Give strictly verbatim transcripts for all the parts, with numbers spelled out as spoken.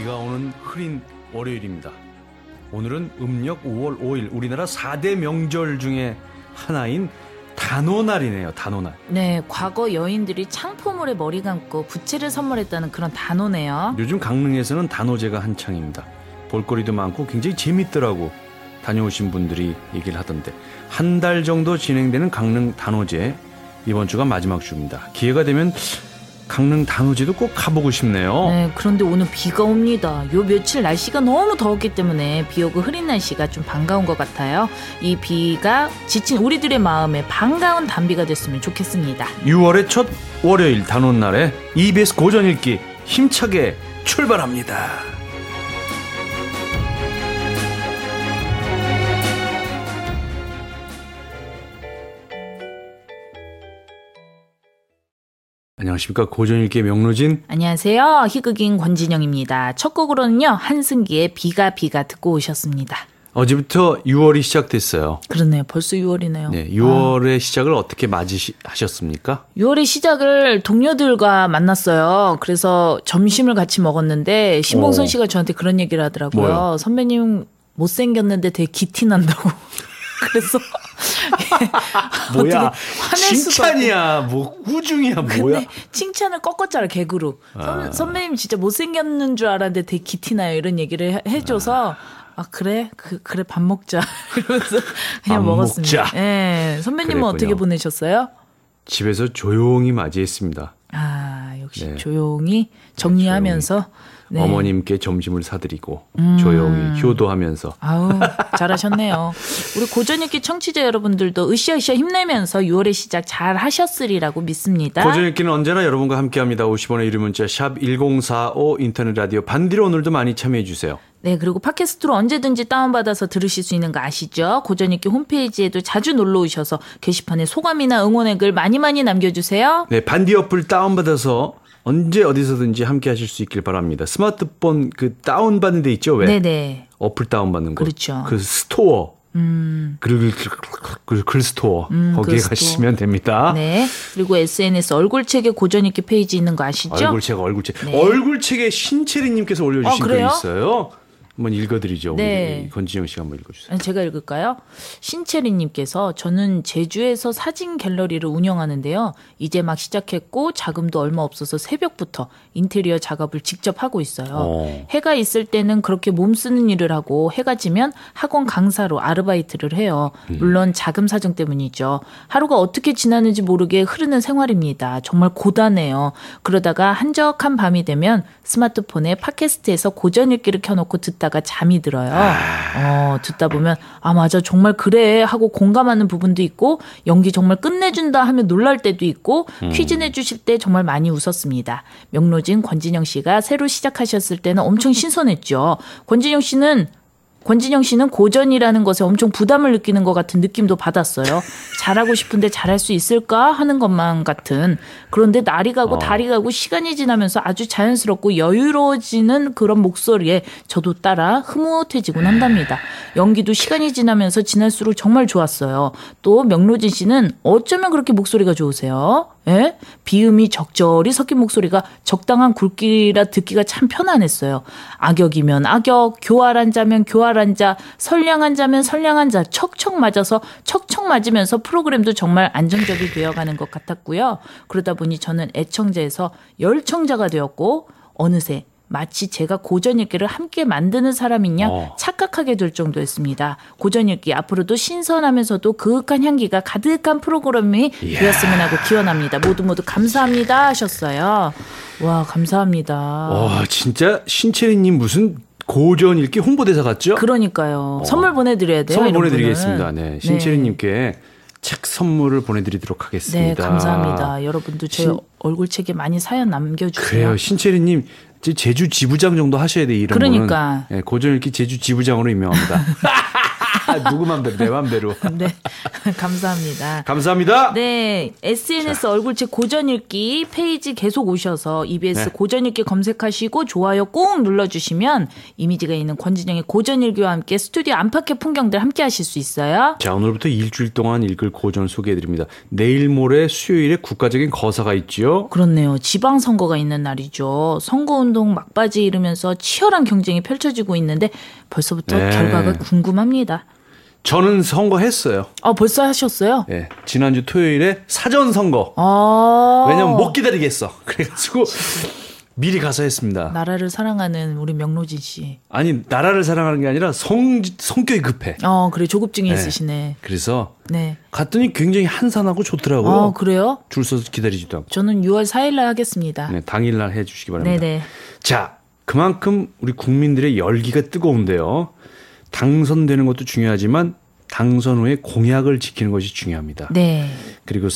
비가 오는 흐린 월요일입니다. 오늘은 음력 오월 오일 우리나라 사 대 명절 중에 하나인 단오날이네요. 단오날. 네, 과거 여인들이 창포물에 머리 감고 부채를 선물했다는 그런 단오네요. 요즘 강릉에서는 단오제가 한창입니다. 볼거리도 많고 굉장히 재밌더라고 다녀오신 분들이 얘기를 하던데, 한 달 정도 진행되는 강릉 단오제, 이번 주가 마지막 주입니다. 기회가 되면 강릉 단오제도 꼭 가보고 싶네요. 네, 그런데 오늘 비가 옵니다. 요 며칠 날씨가 너무 더웠기 때문에 비 오고 흐린 날씨가 좀 반가운 것 같아요. 이 비가 지친 우리들의 마음에 반가운 단비가 됐으면 좋겠습니다. 유월의 첫 월요일 단오날에 이비에스 고전 읽기 힘차게 출발합니다. 안녕하십니까. 고전읽기의 명로진. 안녕하세요. 희극인 권진영입니다. 첫 곡으로는요, 한승기의 비가 비가 듣고 오셨습니다. 어제부터 유월이 시작됐어요. 그렇네요. 벌써 유월이네요. 네, 유월의 아. 시작을 어떻게 맞이하셨습니까? 유월의 시작을 동료들과 만났어요. 그래서 점심을 같이 먹었는데 신봉선 씨가 저한테 그런 얘기를 하더라고요. 뭐요? 선배님 못생겼는데 되게 기티 난다고. 그래서 뭐야, 칭찬이야 뭐 꾸중이야 뭐야. 근데 칭찬을 꺾었잖아, 개그로. 아. 선, 선배님 진짜 못생겼는 줄 알았는데 되게 기티나요, 이런 얘기를 해, 해줘서 아 그래? 그, 그래 밥 먹자 이러면서 그냥 먹었습니다. 먹자. 네, 선배님은 그랬군요. 어떻게 보내셨어요? 집에서 조용히 맞이했습니다. 아 역시 네. 조용히 정리하면서 네, 조용히. 네. 어머님께 점심을 사드리고 음. 조용히 효도하면서. 아우 잘하셨네요. 우리 고전읽기 청취자 여러분들도 으쌰으쌰 힘내면서 유월의 시작 잘 하셨으리라고 믿습니다. 고전읽기는 언제나 여러분과 함께합니다. 오십 원의 유료 문자 샵 일공사오, 인터넷 라디오 반디로 오늘도 많이 참여해 주세요. 네, 그리고 팟캐스트로 언제든지 다운받아서 들으실 수 있는 거 아시죠? 고전읽기 홈페이지에도 자주 놀러 오셔서 게시판에 소감이나 응원의 글 많이 많이 남겨주세요. 네, 반디 어플 다운받아서 언제 어디서든지 함께 하실 수 있길 바랍니다. 스마트폰 그 다운받는 데 있죠? 왜? 네네. 어플 다운받는 거. 그렇죠. 그 스토어. 음. 글, 글, 글 스토어. 음, 거기에 글 스토어. 가시면 됩니다. 네. 그리고 에스엔에스 얼굴책에 고전읽기 페이지 있는 거 아시죠? 얼굴책, 얼굴책. 네. 얼굴책에 신채리님께서 올려주신 어, 글이 있어요. 한번 읽어드리죠. 네. 우리 권지영 씨가 한번 읽어주세요. 제가 읽을까요? 신채리님께서 저는 제주에서 사진 갤러리를 운영하는데요. 이제 막 시작했고 자금도 얼마 없어서 새벽부터 인테리어 작업을 직접 하고 있어요. 오. 해가 있을 때는 그렇게 몸 쓰는 일을 하고 해가 지면 학원 강사로 아르바이트를 해요. 물론 자금 사정 때문이죠. 하루가 어떻게 지나는지 모르게 흐르는 생활입니다. 정말 고단해요. 그러다가 한적한 밤이 되면 스마트폰에 팟캐스트에서 고전읽기를 켜놓고 듣다 가 잠이 들어요. 어, 듣다 보면 아 맞아 정말 그래 하고 공감하는 부분도 있고 연기 정말 끝내준다 하면 놀랄 때도 있고 음. 퀴즈 내주실 때 정말 많이 웃었습니다. 명로진 권진영 씨가 새로 시작하셨을 때는 엄청 신선했죠. 권진영 씨는 권진영 씨는 고전이라는 것에 엄청 부담을 느끼는 것 같은 느낌도 받았어요. 잘하고 싶은데 잘할 수 있을까 하는 것만 같은. 그런데 날이 가고 어. 달이 가고 시간이 지나면서 아주 자연스럽고 여유로워지는 그런 목소리에 저도 따라 흐뭇해지곤 한답니다. 연기도 시간이 지나면서 지날수록 정말 좋았어요. 또 명로진 씨는 어쩌면 그렇게 목소리가 좋으세요? 예? 비음이 적절히 섞인 목소리가 적당한 굵기라 듣기가 참 편안했어요. 악역이면 악역, 교활한 자면 교활한 자, 선량한 자면 선량한 자, 척척 맞아서 척척 맞으면서 프로그램도 정말 안정적이 되어가는 것 같았고요. 그러다 보니 저는 애청자에서 열청자가 되었고 어느새 마치 제가 고전읽기를 함께 만드는 사람이냐 어. 착각하게 될 정도였습니다. 고전읽기 앞으로도 신선하면서도 그윽한 향기가 가득한 프로그램이 이야. 되었으면 하고 기원합니다. 모두 모두 감사합니다 하셨어요. 와 감사합니다. 와 진짜 신채리님 무슨 고전읽기 홍보대사 같죠? 그러니까요. 어. 선물 보내드려야 돼요. 선물 보내드리겠습니다. 네, 신채리님께 네. 책 선물을 보내드리도록 하겠습니다. 네 감사합니다. 여러분도 제 신... 얼굴책에 많이 사연 남겨주세요. 그래요. 신채리님 제주 지부장 정도 하셔야 돼. 이런 그러니까. 네, 고전읽기 제주 지부장으로 유명합니다. 누구 맘대로 내 맘대로. 네, 감사합니다. 감사합니다. 네, 에스엔에스 자. 얼굴책 고전읽기 페이지 계속 오셔서 이비에스 네. 고전읽기 검색하시고 좋아요 꼭 눌러주시면 이미지가 있는 권진영의 고전읽기와 함께 스튜디오 안팎의 풍경들 함께 하실 수 있어요. 자, 오늘부터 일주일 동안 읽을 고전을 소개해드립니다. 내일 모레 수요일에 국가적인 거사가 있지요. 그렇네요. 지방선거가 있는 날이죠. 선거운동 막바지 이르면서 치열한 경쟁이 펼쳐지고 있는데 벌써부터 네. 결과가 궁금합니다. 저는 선거했어요. 아, 벌써 하셨어요? 네. 지난주 토요일에 사전 선거. 아. 왜냐면 못 기다리겠어. 그래가지고 미리 가서 했습니다. 나라를 사랑하는 우리 명로진 씨. 아니, 나라를 사랑하는 게 아니라 성, 성격이 급해. 어, 그래. 조급증이 네. 있으시네. 그래서 네. 갔더니 굉장히 한산하고 좋더라고요. 아, 그래요? 줄 서서 기다리지도 않고. 저는 유월 사일날 하겠습니다. 네, 당일날 해 주시기 바랍니다. 네네. 자, 그만큼 우리 국민들의 열기가 뜨거운데요. 당선되는 것도 중요하지만 당선 후에 공약을 지키는 것이 중요합니다. 네. 그리고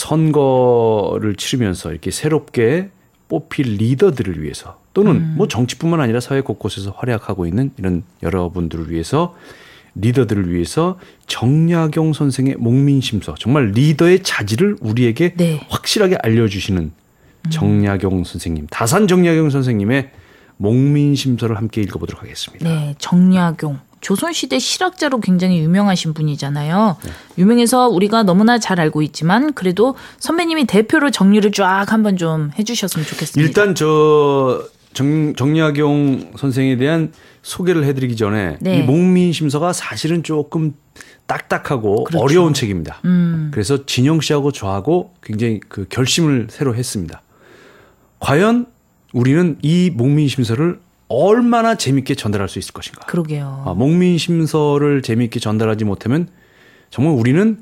선거를 치르면서 이렇게 새롭게 뽑힐 리더들을 위해서 또는 음. 뭐 정치뿐만 아니라 사회 곳곳에서 활약하고 있는 이런 여러분들을 위해서 리더들을 위해서 정약용 선생의 목민심서 정말 리더의 자질을 우리에게 네. 확실하게 알려주시는 음. 정약용 선생님 다산 정약용 선생님의 목민심서를 함께 읽어보도록 하겠습니다. 네, 정약용. 조선시대 실학자로 굉장히 유명하신 분이잖아요. 네. 유명해서 우리가 너무나 잘 알고 있지만 그래도 선배님이 대표로 정리를 쫙 한번 좀 해주셨으면 좋겠습니다. 일단 저 정, 정약용 선생에 대한 소개를 해드리기 전에 네. 이 목민심서가 사실은 조금 딱딱하고 그렇죠. 어려운 책입니다. 음. 그래서 진영 씨하고 저하고 굉장히 그 결심을 새로 했습니다. 과연 우리는 이 목민심서를 얼마나 재미있게 전달할 수 있을 것인가. 그러게요. 아, 목민심서를 재미있게 전달하지 못하면 정말 우리는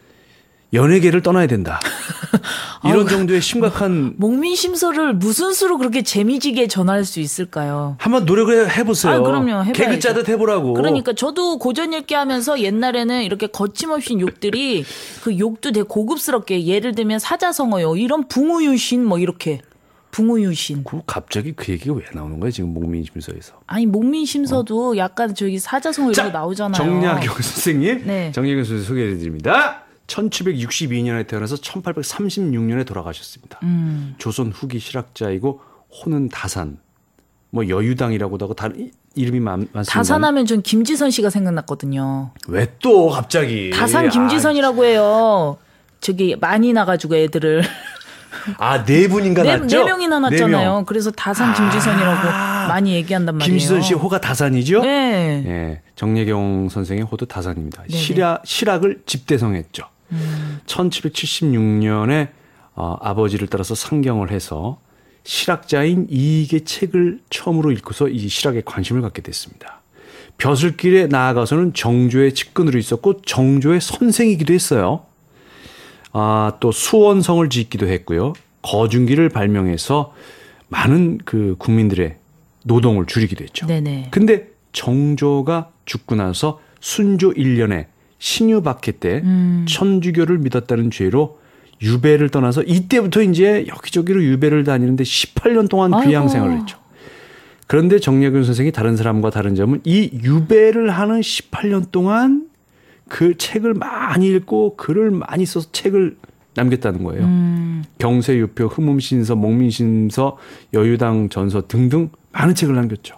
연예계를 떠나야 된다. 이런 아, 정도의 심각한. 목민심서를 무슨 수로 그렇게 재미지게 전할 수 있을까요? 한번 노력을 해보세요. 아, 그럼요. 해봐야죠. 개그 짜듯 해보라고. 그러니까 저도 고전 읽기 하면서 옛날에는 이렇게 거침없이 욕들이 그 욕도 되게 고급스럽게 예를 들면 사자성어요. 이런 붕우유신 뭐 이렇게. 붕우유신. 그 갑자기 그 얘기가 왜 나오는 거예요? 지금 목민심서에서. 아니 목민심서도 어? 약간 저기 사자성어 이런 거 나오잖아요. 정약용 선생님. 네. 정약용 선생님 소개해드립니다. 천칠백육십이 년에 태어나서 천팔백삼십육 년에 돌아가셨습니다. 음. 조선 후기 실학자이고 호는 다산. 뭐 여유당이라고도 하고 다른 이름이 많습니다. 다산하면 전 김지선 씨가 생각났거든요. 왜 또 갑자기. 다산 김지선이라고 해요. 저기 많이 나가지고 애들을. 아, 네 분인가 네, 났죠? 네 명이나 났잖아요. 네 명. 그래서 다산 김지선이라고 아, 많이 얘기한단 말이에요. 김지선 씨 호가 다산이죠? 네. 네. 정약용 선생의 호도 다산입니다. 실학, 실학을 집대성했죠. 음. 천칠백칠십육 년에 어, 아버지를 따라서 상경을 해서 실학자인 이익의 책을 처음으로 읽고서 이 실학에 관심을 갖게 됐습니다. 벼슬길에 나아가서는 정조의 측근으로 있었고 정조의 선생이기도 했어요. 아, 또 수원성을 짓기도 했고요. 거중기를 발명해서 많은 그 국민들의 노동을 줄이기도 했죠. 네네. 근데 정조가 죽고 나서 순조 일 년에 신유박해 때 음. 천주교를 믿었다는 죄로 유배를 떠나서 이때부터 이제 여기저기로 유배를 다니는데 십팔 년 동안 귀양 생활을 했죠. 그런데 정약용 선생이 다른 사람과 다른 점은 이 유배를 하는 십팔 년 동안 그 책을 많이 읽고 글을 많이 써서 책을 남겼다는 거예요. 음. 경세유표, 흠음신서, 목민심서, 여유당 전서 등등 많은 책을 남겼죠.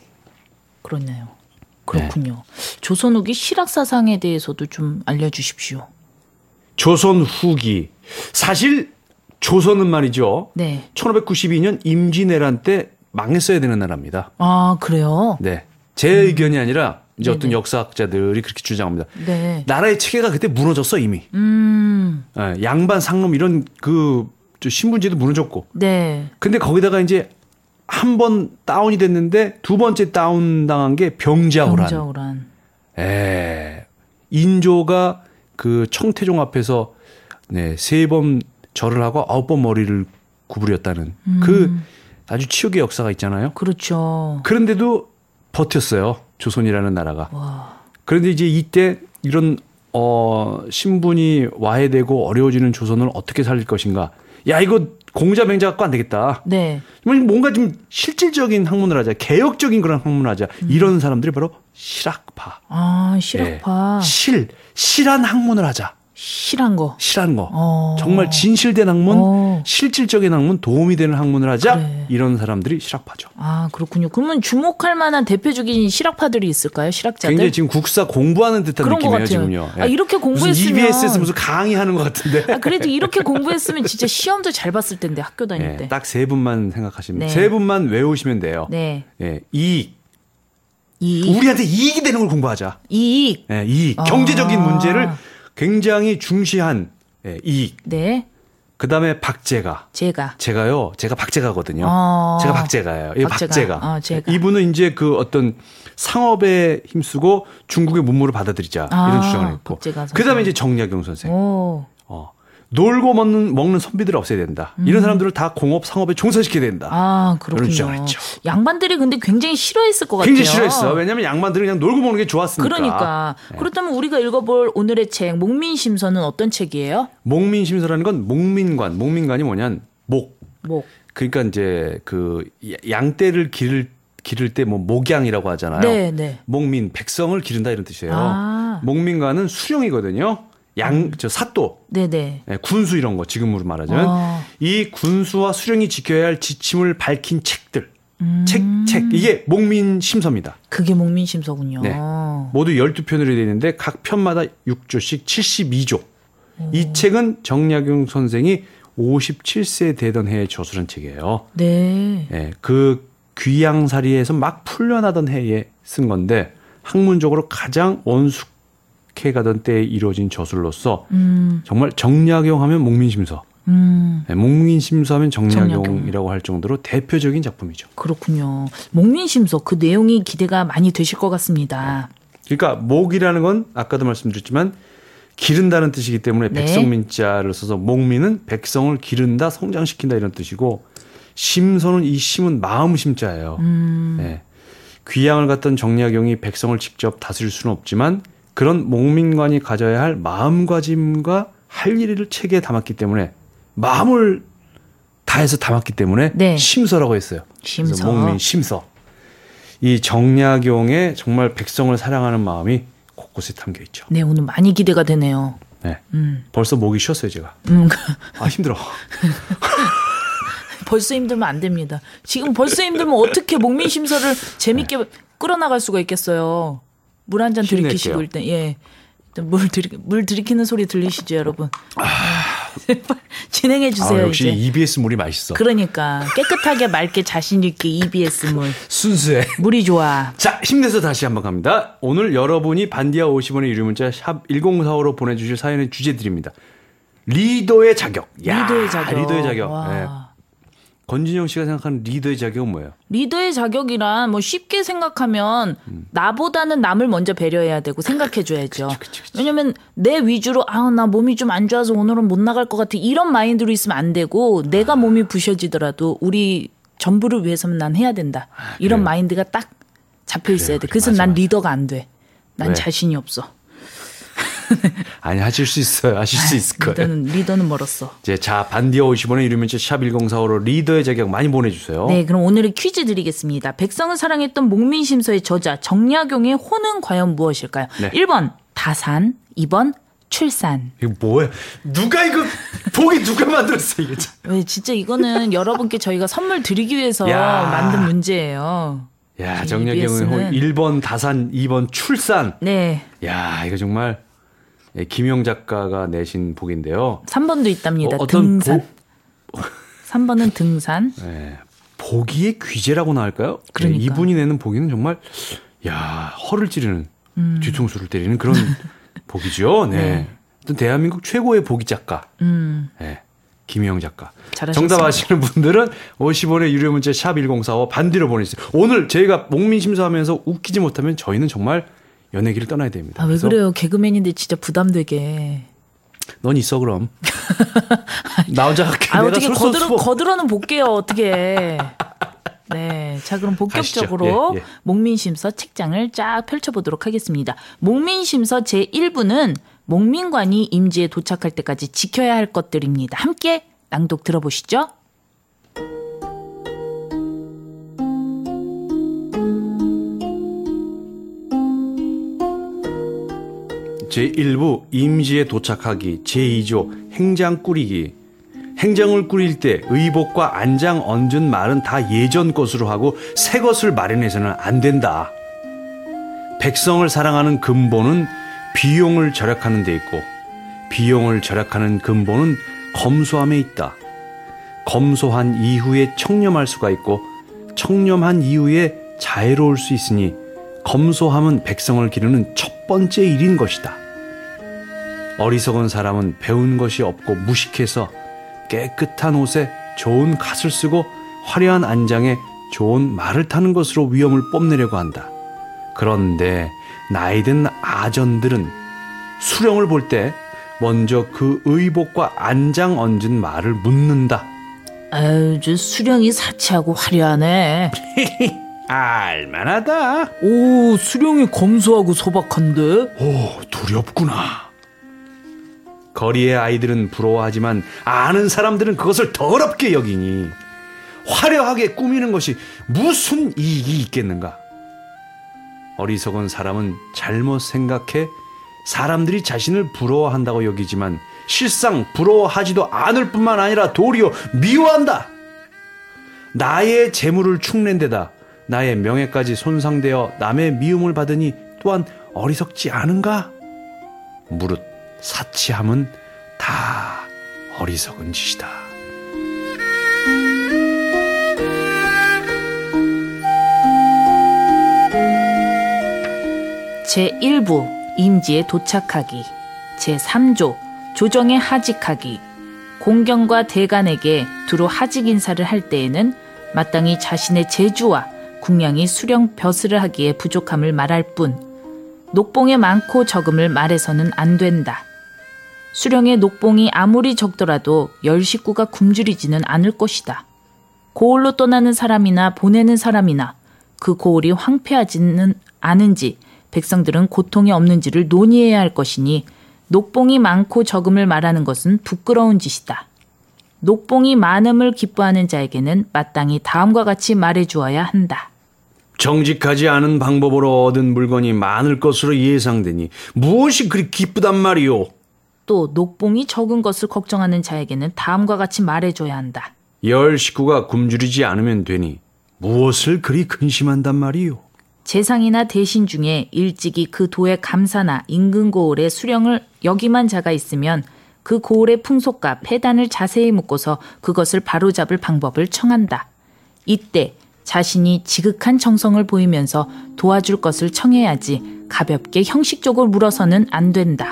그렇네요. 그렇군요. 네. 조선 후기 실학사상에 대해서도 좀 알려주십시오. 조선 후기. 사실 조선은 말이죠. 네. 천오백구십이 년 임진왜란 때 망했어야 되는 나라입니다. 아, 그래요? 네. 제 음. 의견이 아니라 이제 네네. 어떤 역사학자들이 그렇게 주장합니다. 네. 나라의 체계가 그때 무너졌어 이미. 음. 네, 양반 상놈 이런 그 신분제도 무너졌고. 네. 근데 거기다가 이제 한 번 다운이 됐는데 두 번째 다운 당한 게 병자호란. 병자호란. 에. 인조가 그 청태종 앞에서 네, 세 번 절을 하고 아홉 번 머리를 구부렸다는 음. 그 아주 치욕의 역사가 있잖아요. 그렇죠. 그런데도 버텼어요. 조선이라는 나라가. 와. 그런데 이제 이때 이런 어 신분이 와해되고 어려워지는 조선을 어떻게 살릴 것인가. 야, 이거 공자 맹자 갖고 안 되겠다. 네. 뭔가 좀 실질적인 학문을 하자. 개혁적인 그런 학문을 하자. 음. 이런 사람들이 바로 실학파. 아, 실학파. 네. 실, 실한 학문을 하자. 실한 거. 실한 거. 어. 정말 진실된 학문, 어. 실질적인 학문, 도움이 되는 학문을 하자. 그래. 이런 사람들이 실학파죠. 아, 그렇군요. 그러면 주목할 만한 대표적인 실학파들이 있을까요? 실학자들? 굉장히 지금 국사 공부하는 듯한 그런 것 느낌이에요, 같아요. 지금요. 아, 이렇게 공부했으면. 무슨 이비에스에서 무슨 강의하는 것 같은데. 아, 그래도 이렇게 공부했으면 진짜 시험도 잘 봤을 텐데, 학교 다닐 네, 때. 딱 세 분만 생각하시면, 네. 세 분만 외우시면 돼요. 네. 네, 이익. 이익. 우리한테 이익이 되는 걸 공부하자. 이익. 네, 이익. 아. 경제적인 문제를 굉장히 중시한 네, 이익. 네. 그 다음에 박제가. 제가. 제가요, 제가 박제가거든요. 어. 제가 박제가예요. 이 박제가. 박제가. 어, 제가. 이분은 이제 그 어떤 상업에 힘쓰고 중국의 문물을 받아들이자. 아, 이런 주장을 했고. 박제가 그 다음에 이제 정약용 선생. 오. 어. 놀고 먹는, 먹는 선비들을 없애야 된다. 음. 이런 사람들을 다 공업, 상업에 종사시켜야 된다. 아, 이런 그렇군요. 주장을 했죠. 양반들이 근데 굉장히 싫어했을 것 같아요. 굉장히 싫어했어. 왜냐하면 양반들은 그냥 놀고 먹는 게 좋았으니까. 그러니까. 네. 그렇다면 우리가 읽어볼 오늘의 책, 목민심서는 어떤 책이에요? 목민심서라는 건 목민관. 목민관이 뭐냐면 목. 목. 그러니까 이제 그 양떼를 기를 기를 때 뭐 목양이라고 하잖아요. 네, 네. 목민 백성을 기른다 이런 뜻이에요. 아. 목민관은 수령이거든요. 양 저 사또, 네네. 네, 군수 이런 거 지금으로 말하자면 아. 이 군수와 수령이 지켜야 할 지침을 밝힌 책들, 음. 책, 책 이게 목민심서입니다. 그게 목민심서군요. 네. 모두 열두 편으로 되어 있는데 각 편마다 육 조씩 칠십이 조. 오. 이 책은 정약용 선생이 오십칠 세 되던 해에 저술한 책이에요. 네. 네, 그 귀양살이에서 막 풀려나던 해에 쓴 건데 학문적으로 가장 원숙해 가던 때에 이루어진 저술로서 음. 정말 정약용 하면 목민심서, 음. 네, 목민심서 하면 정약용이라고 정약용. 할 정도로 대표적인 작품이죠. 그렇군요. 목민심서 그 내용이 기대가 많이 되실 것 같습니다. 그러니까 목이라는 건 아까도 말씀드렸지만 기른다는 뜻이기 때문에 네. 백성민자를 써서 목민은 백성을 기른다, 성장시킨다 이런 뜻이고 심서는 이 심은 마음 심자예요. 음. 네. 귀양을 갔던 정약용이 백성을 직접 다스릴 수는 없지만 그런 목민관이 가져야 할 마음가짐과 할 일을 책에 담았기 때문에 마음을 다해서 담았기 때문에 네. 심서라고 했어요. 심서. 그래서 목민 심서. 이 정약용의 정말 백성을 사랑하는 마음이 곳곳에 담겨 있죠. 네, 오늘 많이 기대가 되네요. 네. 음. 벌써 목이 쉬었어요, 제가. 음. 아, 힘들어. 벌써 힘들면 안 됩니다. 지금 벌써 힘들면 어떻게 목민심서를 재밌게 네. 끌어나갈 수가 있겠어요. 물 한 잔 들이키시고 일단 예. 물 들이 물 들이키는 소리 들리시죠, 여러분? 아... 진행해 주세요. 아, 역시 이제. 이비에스 물이 맛있어. 그러니까 깨끗하게 맑게 자신 있게 이비에스 물. 순수해. 물이 좋아. 자, 힘내서 다시 한번 갑니다. 오늘 여러분이 반디아 오십 원의 유료 문자 샵 일공사오로 보내주실 사연의 주제 드립니다. 리더의 자격. 야, 리더의 자격. 리더의 자격. 네. 권진영 씨가 생각하는 리더의 자격은 뭐예요? 리더의 자격이란 뭐 쉽게 생각하면 음. 나보다는 남을 먼저 배려해야 되고 생각해줘야죠. 그치, 그치, 그치. 왜냐면 내 위주로 아, 나 몸이 좀 안 좋아서 오늘은 못 나갈 것 같아 이런 마인드로 있으면 안 되고 내가 몸이 부셔지더라도 우리 전부를 위해서는 난 해야 된다. 아, 이런 마인드가 딱 잡혀 있어야 그래요, 돼. 그래서 맞아, 난 맞아. 리더가 안 돼. 난 왜? 자신이 없어. 아니 하실 수 있어요. 하실 수 있을 거예요. 리더는, 리더는 멀었어. 이제 자 반디어 오십 원에 이르면 샵 일공사오로 리더의 자격 많이 보내주세요. 네, 그럼 오늘의 퀴즈 드리겠습니다. 백성을 사랑했던 목민심서의 저자 정약용의 호는 과연 무엇일까요? 네. 일 번 다산, 이 번 출산. 이거 뭐야? 누가 이거 보기 누가 만들었어 이게? 왜 진짜 이거는 여러분께 저희가 선물 드리기 위해서 야. 만든 문제예요. 야 정약용의 호 일 번 다산, 이 번 출산. 네. 야 이거 정말. 예, 김영 작가가 내신 복인데요. 삼 번도 있답니다. 어, 등산. 복... 삼 번은 등산. 네, 보기의 귀재라고나 할까요? 그러니까. 네, 이분이 내는 보기는 정말 야 허를 찌르는 음. 뒤통수를 때리는 그런 복이죠. 네. 네. 어떤 대한민국 최고의 보기 작가. 음. 네, 김영 작가. 잘하셨습니다. 정답 아시는 분들은 오십 원의 유료 문자 샵 일공사오 반디로 보내주세요. 오늘 저희가 목민심서하면서 웃기지 못하면 저희는 정말 연예계를 떠나야 됩니다. 아, 왜 그래요? 개그맨인데 진짜 부담되게. 넌 있어 그럼. 나 혼자 할게. 아, 어떻게 거들어, 거들어는 볼게요. 어떻게. 네. 자, 그럼 본격적으로 예, 예. 목민심서 책장을 쫙 펼쳐보도록 하겠습니다. 목민심서 제일 부는 목민관이 임지에 도착할 때까지 지켜야 할 것들입니다. 함께 낭독 들어보시죠. 제일 부 임지에 도착하기, 제이 조 행장 꾸리기. 행장을 꾸릴 때 의복과 안장 얹은 말은 다 예전 것으로 하고 새 것을 마련해서는 안 된다. 백성을 사랑하는 근본은 비용을 절약하는 데 있고, 비용을 절약하는 근본은 검소함에 있다. 검소한 이후에 청렴할 수가 있고, 청렴한 이후에 자애로울 수 있으니 검소함은 백성을 기르는 첫 번째 일인 것이다. 어리석은 사람은 배운 것이 없고 무식해서 깨끗한 옷에 좋은 갓을 쓰고 화려한 안장에 좋은 말을 타는 것으로 위엄을 뽐내려고 한다. 그런데 나이든 아전들은 수령을 볼 때 먼저 그 의복과 안장 얹은 말을 묻는다. 아유, 저 수령이 사치하고 화려하네. 알만하다. 오, 수령이 검소하고 소박한데? 오, 두렵구나. 거리의 아이들은 부러워하지만 아는 사람들은 그것을 더럽게 여기니 화려하게 꾸미는 것이 무슨 이익이 있겠는가? 어리석은 사람은 잘못 생각해 사람들이 자신을 부러워한다고 여기지만 실상 부러워하지도 않을 뿐만 아니라 도리어 미워한다. 나의 재물을 축낸 데다 나의 명예까지 손상되어 남의 미움을 받으니 또한 어리석지 않은가? 무릇 사치함은 다 어리석은 짓이다. 제일 부 임지에 도착하기. 제삼 조 조정에 하직하기. 공경과 대간에게 두루 하직 인사를 할 때에는 마땅히 자신의 재주와 궁량이 수령 벼슬을 하기에 부족함을 말할 뿐 녹봉에 많고 적음을 말해서는 안 된다. 수령의 녹봉이 아무리 적더라도 열 식구가 굶주리지는 않을 것이다. 고을로 떠나는 사람이나 보내는 사람이나 그 고을이 황폐하지는 않은지 백성들은 고통이 없는지를 논의해야 할 것이니 녹봉이 많고 적음을 말하는 것은 부끄러운 짓이다. 녹봉이 많음을 기뻐하는 자에게는 마땅히 다음과 같이 말해주어야 한다. 정직하지 않은 방법으로 얻은 물건이 많을 것으로 예상되니 무엇이 그리 기쁘단 말이오? 또 녹봉이 적은 것을 걱정하는 자에게는 다음과 같이 말해줘야 한다. 열 식구가 굶주리지 않으면 되니 무엇을 그리 근심한단 말이오? 재상이나 대신 중에 일찍이 그 도의 감사나 인근 고을의 수령을 역임한 자가 있으면 그 고을의 풍속과 폐단을 자세히 묻고서 그것을 바로잡을 방법을 청한다. 이때 자신이 지극한 정성을 보이면서 도와줄 것을 청해야지 가볍게 형식적으로 물어서는 안 된다.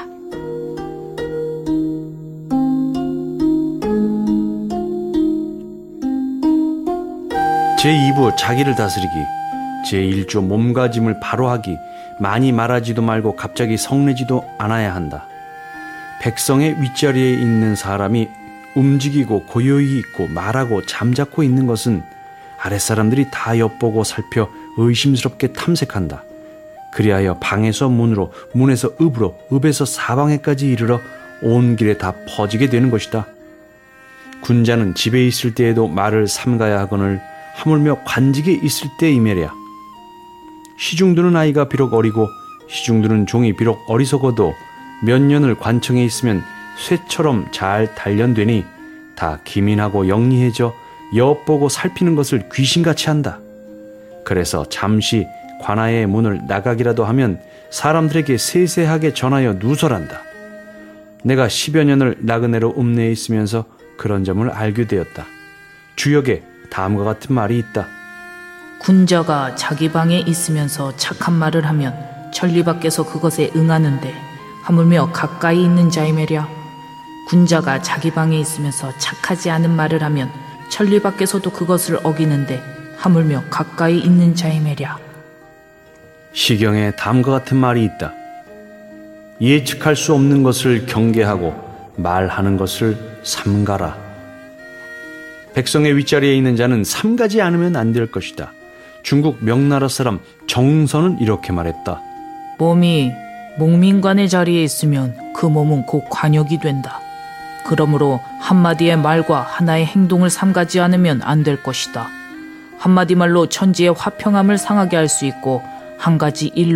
제이 부 자기를 다스리기. 제일 조 몸가짐을 바로 하기. 많이 말하지도 말고 갑자기 성내지도 않아야 한다. 백성의 윗자리에 있는 사람이 움직이고 고요히 있고 말하고 잠자코 있는 것은 아랫사람들이 다 엿보고 살펴 의심스럽게 탐색한다. 그리하여 방에서 문으로, 문에서 읍으로, 읍에서 사방에까지 이르러 온 길에 다 퍼지게 되는 것이다. 군자는 집에 있을 때에도 말을 삼가야 하거늘 하물며 관직에 있을 때이매랴. 시중드는 아이가 비록 어리고 시중드는 종이 비록 어리석어도 몇 년을 관청에 있으면 쇠처럼 잘 단련되니 다 기민하고 영리해져 엿보고 살피는 것을 귀신같이 한다. 그래서 잠시 관아의 문을 나가기라도 하면 사람들에게 세세하게 전하여 누설한다. 내가 십여 년을 나그네로 읍내에 있으면서 그런 점을 알게 되었다. 주역에 다음과 같은 말이 있다. 군자가 자기 방에 있으면서 착한 말을 하면 천리 밖에서 그것에 응하는데 하물며 가까이 있는 자이매랴. 군자가 자기 방에 있으면서 착하지 않은 말을 하면 천리 밖에서도 그것을 어기는데 하물며 가까이 있는 자이매랴. 시경에 다음과 같은 말이 있다. 예측할 수 없는 것을 경계하고 말하는 것을 삼가라. 백성의 윗자리에 있는 자는 삼가지 않으면 안 될 것이다. 중국 명나라 사람 정선은 이렇게 말했다. 몸이 목민관의 자리에 있으면 그 몸은 곧 관역이 된다. 그러므로 한마디의 말과 하나의 행동을 삼가지 않으면 안 될 것이다. 한마디 말로 천지의 화평함을 상하게 할 수 있고 한 가지 일로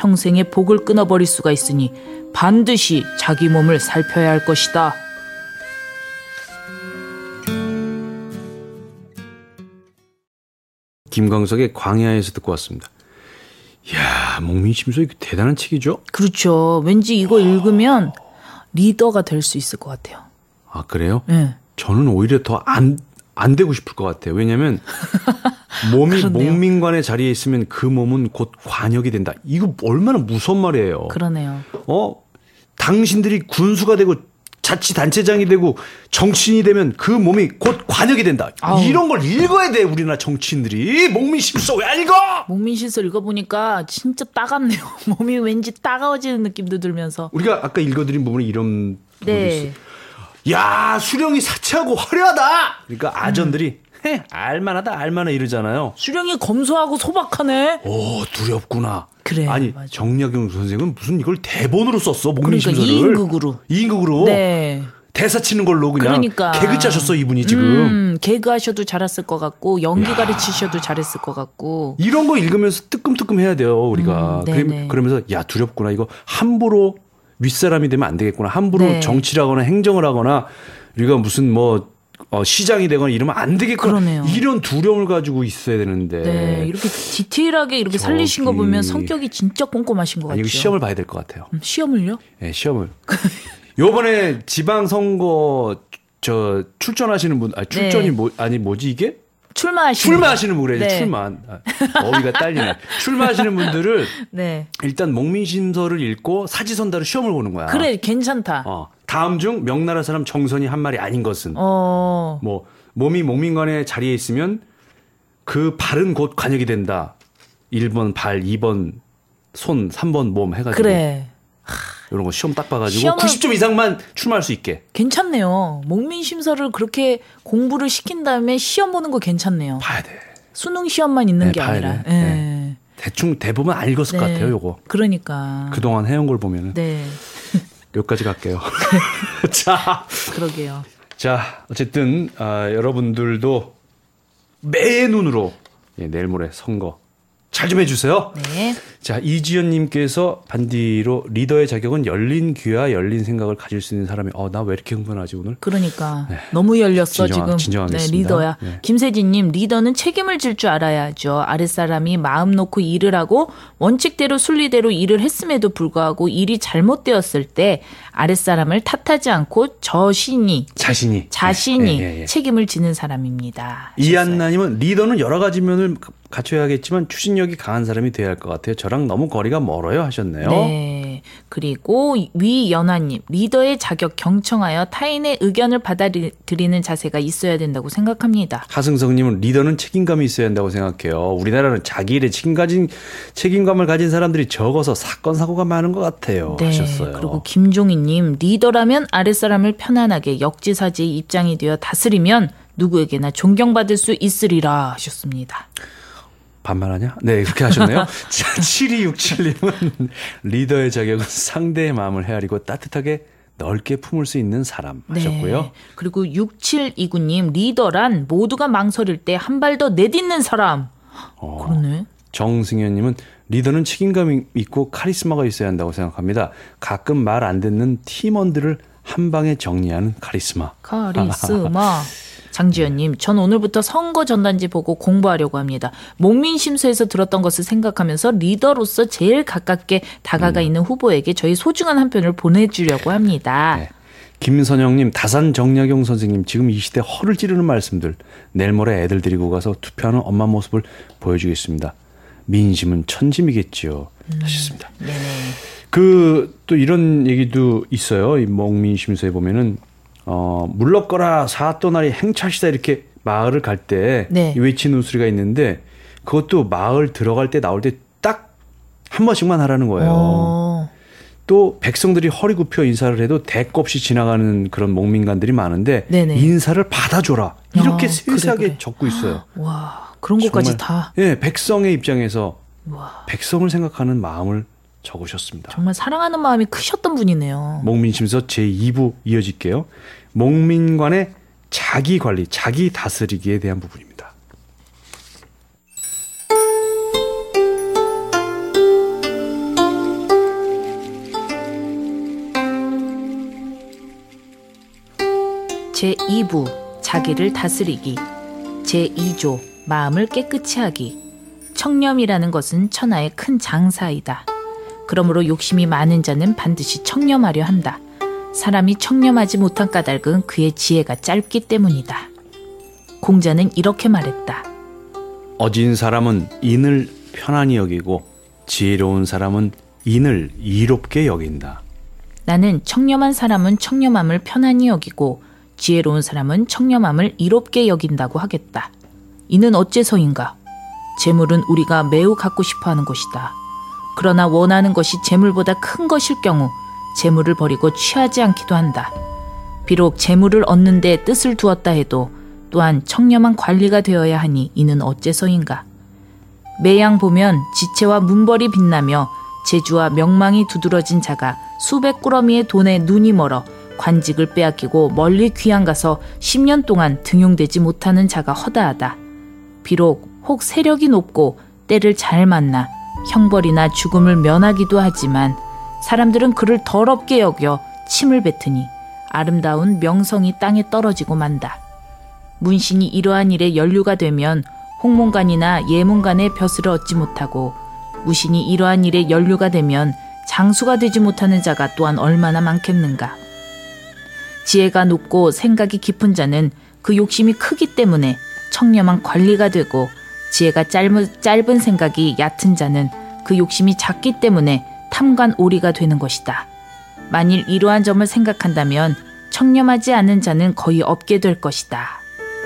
평생의 복을 끊어버릴 수가 있으니 반드시 자기 몸을 살펴야 할 것이다. 김광석의 광야에서 듣고 왔습니다. 이야, 목민심서 이거 대단한 책이죠? 그렇죠. 왠지 이거 읽으면 리더가 될 수 있을 것 같아요. 아, 그래요? 네. 저는 오히려 더 안, 안 되고 싶을 것 같아요. 왜냐면 몸이 그렇네요. 목민관의 자리에 있으면 그 몸은 곧 관역이 된다. 이거 얼마나 무서운 말이에요. 그러네요. 어? 당신들이 군수가 되고 자치단체장이 되고 정치인이 되면 그 몸이 곧 관역이 된다. 아우. 이런 걸 읽어야 돼, 우리나라 정치인들이. 목민심서 왜 안 읽어? 목민심서 읽어보니까 진짜 따갑네요. 몸이 왠지 따가워지는 느낌도 들면서. 우리가 아까 읽어드린 부분이 이런 부분이 네. 있어요. 야, 수령이 사치하고 화려하다. 그러니까 아전들이 헤, 알만하다 알만해 이러잖아요. 수령이 검소하고 소박하네. 오, 두렵구나. 그래, 아니, 맞아. 정약용 선생은 무슨 이걸 대본으로 썼어, 그러니까 목민심서를. 이인극으로. 이인극으로. 네. 대사 치는 걸로 그냥 그러니까. 개그 짜셨어, 이분이 지금. 음, 개그 하셔도 잘했을 것 같고 연기 야. 가르치셔도 잘했을 것 같고. 이런 거 읽으면서 뜨끔뜨끔 해야 돼요, 우리가. 음, 그럼, 그러면서 야, 두렵구나. 이거 함부로 윗사람이 되면 안 되겠구나. 함부로 네. 정치를 하거나 행정을 하거나 우리가 무슨 뭐 어, 시장이 되거나 이러면 안 되겠구나. 그러네요. 이런 두려움을 가지고 있어야 되는데. 네, 이렇게 디테일하게 이렇게 저기. 살리신 거 보면 성격이 진짜 꼼꼼하신 것 아니, 같죠. 이거 시험을 봐야 될 것 같아요. 음, 시험을요? 네, 시험을. 요번에 지방선거 저 출전하시는 분, 아니, 출전이 네. 뭐, 아니 뭐지 이게? 출마하시는 출마하시는 분, 그래. 네. 출마. 아, 어휘가 딸리네. 출마하시는 분들은 네. 일단 목민심서를 읽고 사지선다로 시험을 보는 거야. 그래, 괜찮다. 어, 다음 중 명나라 사람 정선이 한 말이 아닌 것은 어. 뭐 몸이 목민관의 자리에 있으면 그 발은 곧 관역이 된다. 일 번 발, 이 번 손, 삼 번 몸 해가지고 그래. 이런 거 시험 딱 봐가지고 시험을- 구십 점 이상만 출마할 수 있게 괜찮네요. 목민심서를 그렇게 공부를 시킨 다음에 시험 보는 거 괜찮네요. 봐야 돼. 수능 시험만 있는 네, 게 봐야 아니라. 돼. 예. 네. 대충 대부분 안 읽었을 것 네. 같아요, 요거. 그러니까. 그동안 해온 걸 보면은. 네. 여기까지 갈게요. 자, 그러게요. 자, 어쨌든 아, 여러분들도 매의 눈으로 예, 내일 모레 선거 잘 좀 해주세요. 네. 자, 이지연님께서 반디로 리더의 자격은 열린 귀와 열린 생각을 가질 수 있는 사람이. 어, 나 왜 이렇게 흥분하지 오늘? 그러니까 너무 열렸어 진정하- 지금. 진정하겠습니다. 네, 리더야. 네. 김세진님, 리더는 책임을 질 줄 알아야죠. 아랫사람이 마음 놓고 일을 하고 원칙대로 순리대로 일을 했음에도 불구하고 일이 잘못되었을 때 아랫사람을 탓하지 않고 저신이 자신이 자신이 예, 예, 예. 책임을 지는 사람입니다. 이한나님은 리더는 여러 가지 면을 갖춰야겠지만 추진력이 강한 사람이 돼야 할 것 같아요. 저랑 너무 거리가 멀어요 하셨네요. 네. 그리고 위연아님, 리더의 자격 경청하여 타인의 의견을 받아들이는 자세가 있어야 된다고 생각합니다. 하승성님은 리더는 책임감이 있어야 한다고 생각해요. 우리나라는 자기 일에 책임 가진, 책임감을 가진 사람들이 적어서 사건 사고가 많은 것 같아요. 네. 하셨어요. 그리고 김종희님, 리더라면 아랫사람을 편안하게 역지사지의 입장이 되어 다스리면 누구에게나 존경받을 수 있으리라 하셨습니다. 반말하냐? 네, 그렇게 하셨네요. 자, 칠이육칠님은 리더의 자격은 상대의 마음을 헤아리고 따뜻하게 넓게 품을 수 있는 사람 하셨고요. 네. 그리고 육칠이구님, 리더란 모두가 망설일 때 한 발 더 내딛는 사람. 어, 그러네. 정승현님은 리더는 책임감이 있고 카리스마가 있어야 한다고 생각합니다. 가끔 말 안 듣는 팀원들을 한 방에 정리하는 카리스마. 카리스마. 장지연님, 전 오늘부터 선거 전단지 보고 공부하려고 합니다. 목민심서에서 들었던 것을 생각하면서 리더로서 제일 가깝게 다가가 음. 있는 후보에게 저희 소중한 한 편을 보내주려고 합니다. 네. 김선영님, 다산 정약용 선생님, 지금 이 시대 허를 찌르는 말씀들 내일 모레 애들 데리고 가서 투표하는 엄마 모습을 보여주겠습니다. 민심은 천짐이겠지요. 음. 하셨습니다. 네네. 그 또 이런 얘기도 있어요. 이 목민심서에 보면은 어, 물러거라 사또나리 행차시다 이렇게 마을을 갈 때 네. 외치는 소리가 있는데 그것도 마을 들어갈 때 나올 때 딱 한 번씩만 하라는 거예요. 어. 또 백성들이 허리 굽혀 인사를 해도 대꾸 없이 지나가는 그런 목민관들이 많은데 네네. 인사를 받아줘라 이렇게 아, 세세하게 그래, 그래. 적고 있어요. 와, 그런 것까지 정말, 다. 예, 백성의 입장에서 와, 백성을 생각하는 마음을 적으셨습니다. 정말 사랑하는 마음이 크셨던 분이네요. 목민심서 제이 부 이어질게요. 목민관의 자기 관리, 자기 다스리기에 대한 부분입니다. 제이 부 자기를 다스리기. 제이 조 마음을 깨끗이 하기. 청렴이라는 것은 천하의 큰 장사이다. 그러므로 욕심이 많은 자는 반드시 청렴하려 한다. 사람이 청렴하지 못한 까닭은 그의 지혜가 짧기 때문이다. 공자는 이렇게 말했다. 어진 사람은 인을 편안히 여기고 지혜로운 사람은 인을 이롭게 여긴다. 나는 청렴한 사람은 청렴함을 편안히 여기고 지혜로운 사람은 청렴함을 이롭게 여긴다고 하겠다. 이는 어째서인가? 재물은 우리가 매우 갖고 싶어하는 것이다. 그러나 원하는 것이 재물보다 큰 것일 경우 재물을 버리고 취하지 않기도 한다. 비록 재물을 얻는 데 뜻을 두었다 해도 또한 청렴한 관리가 되어야 하니 이는 어째서인가? 매양 보면 지체와 문벌이 빛나며 재주와 명망이 두드러진 자가 수백 꾸러미의 돈에 눈이 멀어 관직을 빼앗기고 멀리 귀양 가서 십 년 동안 등용되지 못하는 자가 허다하다. 비록 혹 세력이 높고 때를 잘 만나 형벌이나 죽음을 면하기도 하지만 사람들은 그를 더럽게 여겨 침을 뱉으니 아름다운 명성이 땅에 떨어지고 만다. 문신이 이러한 일에 연루가 되면 홍문관이나 예문관의 벼슬을 얻지 못하고 무신이 이러한 일에 연루가 되면 장수가 되지 못하는 자가 또한 얼마나 많겠는가. 지혜가 높고 생각이 깊은 자는 그 욕심이 크기 때문에 청렴한 관리가 되고 지혜가 짧은, 짧은 생각이 얕은 자는 그 욕심이 작기 때문에 탐관오리가 되는 것이다. 만일 이러한 점을 생각한다면 청렴하지 않은 자는 거의 없게 될 것이다.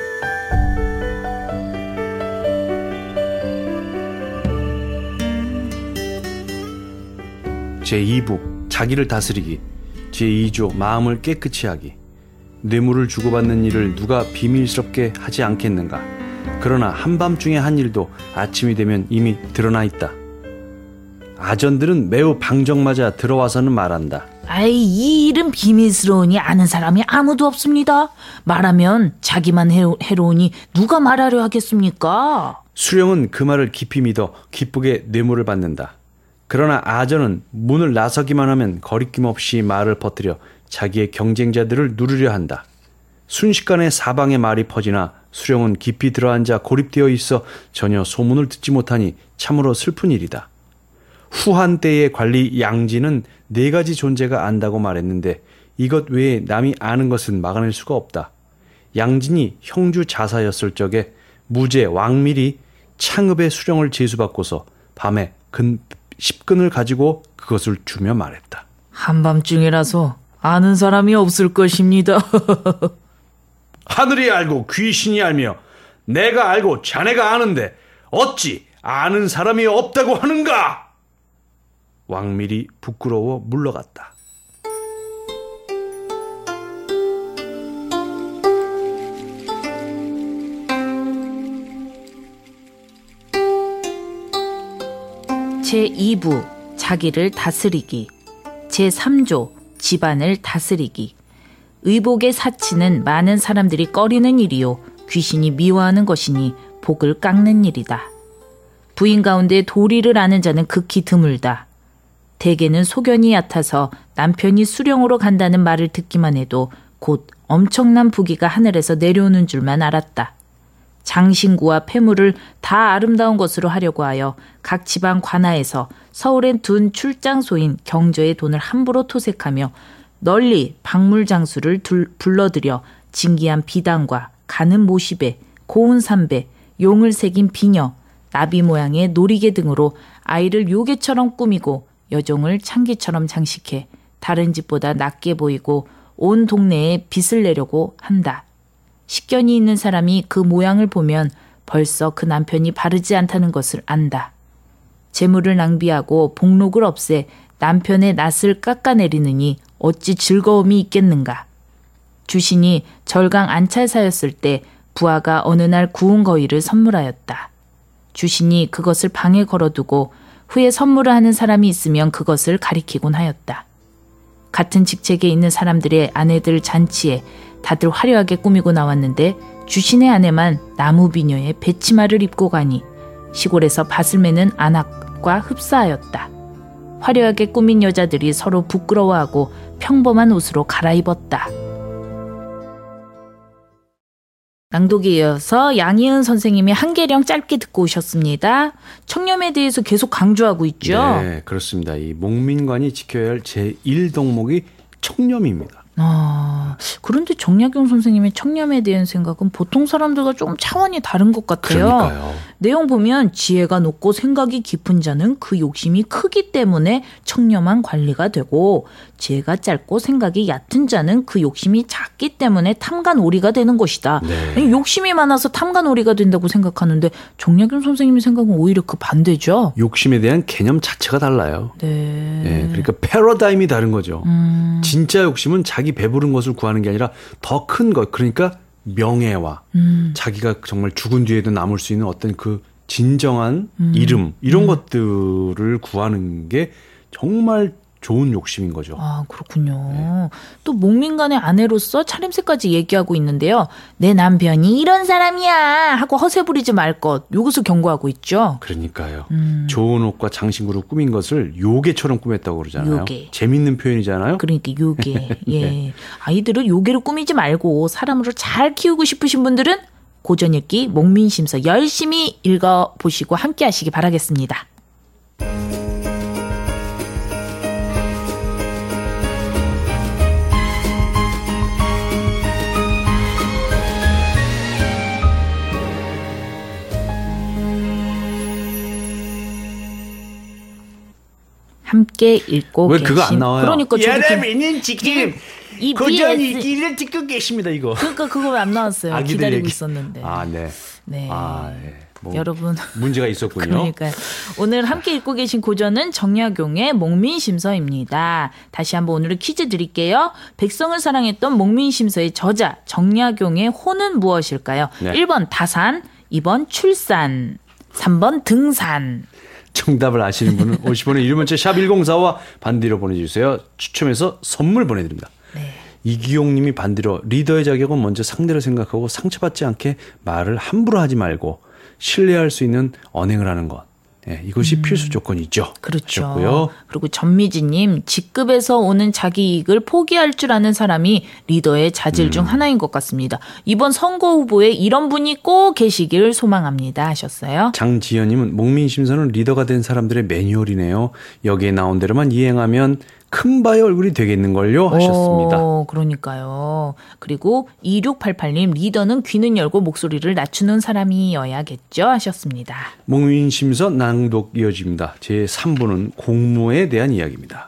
제이 부 자기를 다스리기. 제이 조 마음을 깨끗이 하기. 뇌물을 주고받는 일을 누가 비밀스럽게 하지 않겠는가. 그러나 한밤중에 한 일도 아침이 되면 이미 드러나 있다. 아전들은 매우 방정맞아 들어와서는 말한다. 아이, 이 일은 비밀스러우니 아는 사람이 아무도 없습니다. 말하면 자기만 해로, 해로우니 누가 말하려 하겠습니까? 수령은 그 말을 깊이 믿어 기쁘게 뇌물을 받는다. 그러나 아전은 문을 나서기만 하면 거리낌 없이 말을 퍼뜨려 자기의 경쟁자들을 누르려 한다. 순식간에 사방에 말이 퍼지나 수령은 깊이 들어앉아 고립되어 있어 전혀 소문을 듣지 못하니 참으로 슬픈 일이다. 후한 때의 관리 양진은 네 가지 존재가 안다고 말했는데 이것 외에 남이 아는 것은 막아낼 수가 없다. 양진이 형주 자사였을 적에 무제 왕밀이 창읍의 수령을 제수받고서 밤에 근 십 근을 가지고 그것을 주며 말했다. 한밤중이라서 아는 사람이 없을 것입니다. 하늘이 알고 귀신이 알며 내가 알고 자네가 아는데 어찌 아는 사람이 없다고 하는가? 왕밀이 부끄러워 물러갔다. 제이 부 자기를 다스리기. 제삼 조 집안을 다스리기. 의복의 사치는 많은 사람들이 꺼리는 일이요 귀신이 미워하는 것이니 복을 깎는 일이다. 부인 가운데 도리를 아는 자는 극히 드물다. 대개는 소견이 얕아서 남편이 수령으로 간다는 말을 듣기만 해도 곧 엄청난 부귀가 하늘에서 내려오는 줄만 알았다. 장신구와 폐물을 다 아름다운 것으로 하려고 하여 각 지방 관하에서 서울엔 둔 출장소인 경조의 돈을 함부로 토색하며 널리 박물장수를 둘, 불러들여 진기한 비단과 가는 모시배, 고운 삼배, 용을 새긴 비녀, 나비 모양의 놀이개 등으로 아이를 요괴처럼 꾸미고 여종을 창기처럼 장식해 다른 집보다 낫게 보이고 온 동네에 빚을 내려고 한다. 식견이 있는 사람이 그 모양을 보면 벌써 그 남편이 바르지 않다는 것을 안다. 재물을 낭비하고 복록을 없애 남편의 낯을 깎아내리느니 어찌 즐거움이 있겠는가. 주신이 절강 안찰사였을 때 부하가 어느 날 구운 거위를 선물하였다. 주신이 그것을 방에 걸어두고 후에 선물을 하는 사람이 있으면 그것을 가리키곤 하였다. 같은 직책에 있는 사람들의 아내들 잔치에 다들 화려하게 꾸미고 나왔는데 주신의 아내만 나무비녀의 배치마를 입고 가니 시골에서 밭을 매는 안악과 흡사하였다. 화려하게 꾸민 여자들이 서로 부끄러워하고 평범한 옷으로 갈아입었다. 낭독에 이어서 양희은 선생님이 한계령 짧게 듣고 오셨습니다. 청렴에 대해서 계속 강조하고 있죠. 네, 그렇습니다. 이 목민관이 지켜야 할 제일 덕목이 청렴입니다. 아, 그런데 정약용 선생님의 청렴에 대한 생각은 보통 사람들과 조금 차원이 다른 것 같아요. 그러니까요. 내용 보면 지혜가 높고 생각이 깊은 자는 그 욕심이 크기 때문에 청렴한 관리가 되고 지혜가 짧고 생각이 얕은 자는 그 욕심이 작기 때문에 탐관오리가 되는 것이다. 네. 아니, 욕심이 많아서 탐관오리가 된다고 생각하는데 정약용 선생님의 생각은 오히려 그 반대죠. 욕심에 대한 개념 자체가 달라요. 네. 네, 그러니까 패러다임이 다른 거죠. 음. 진짜 욕심은 자기 배부른 것을 구하는 게 아니라 더 큰 것, 그러니까 명예와 음. 자기가 정말 죽은 뒤에도 남을 수 있는 어떤 그 진정한 음. 이름 이런 음. 것들을 구하는 게 정말 좋은 욕심인 거죠. 아, 그렇군요. 네. 또 목민간의 아내로서 차림새까지 얘기하고 있는데요. 내 남편이 이런 사람이야 하고 허세 부리지 말 것. 이것을 경고하고 있죠. 그러니까요. 음. 좋은 옷과 장신구로 꾸민 것을 요괴처럼 꾸몄다고 그러잖아요. 요괴. 재밌는 표현이잖아요. 그러니까 요괴. 예. 네. 아이들을 요괴로 꾸미지 말고 사람으로 잘 키우고 싶으신 분들은 고전 읽기 목민심서 열심히 읽어보시고 함께 하시기 바라겠습니다. 함께 읽고 왜 계신. 그거 안 나와요? 그러니까 저도 여러분은 지금 이 고전 비에스 읽기를 듣고 계십니다. 이거. 그러니까 그거 왜 안 나왔어요? 기다리고 얘기. 있었는데. 아, 네. 네. 아, 네. 뭐 여러분 문제가 있었군요. 그러니까 오늘 함께 읽고 계신 고전은 정약용의 목민심서입니다. 다시 한번 오늘의 퀴즈 드릴게요. 백성을 사랑했던 목민심서의 저자 정약용의 호는 무엇일까요? 네. 일 번 다산, 이 번 출산, 삼 번 등산. 정답을 아시는 분은 오십 원의 유료 문자 샵 일공사와 반디로 보내주세요. 추첨해서 선물 보내드립니다. 네. 이기용 님이 반디로 리더의 자격은 먼저 상대를 생각하고 상처받지 않게 말을 함부로 하지 말고 신뢰할 수 있는 언행을 하는 것. 네, 이것이 음. 필수 조건이죠. 그렇죠. 하셨고요. 그리고 전미지님, 직급에서 오는 자기 이익을 포기할 줄 아는 사람이 리더의 자질 음. 중 하나인 것 같습니다. 이번 선거 후보에 이런 분이 꼭 계시길 소망합니다 하셨어요. 장지연님은 목민심서는 리더가 된 사람들의 매뉴얼이네요. 여기에 나온 대로만 이행하면 큰바의 얼굴이 되겠는걸요 하셨습니다. 오, 그러니까요. 그리고 이육팔팔 님 리더는 귀는 열고 목소리를 낮추는 사람이어야겠죠 하셨습니다. 목민심서 낭독 이어집니다. 제삼 부는 공무에 대한 이야기입니다.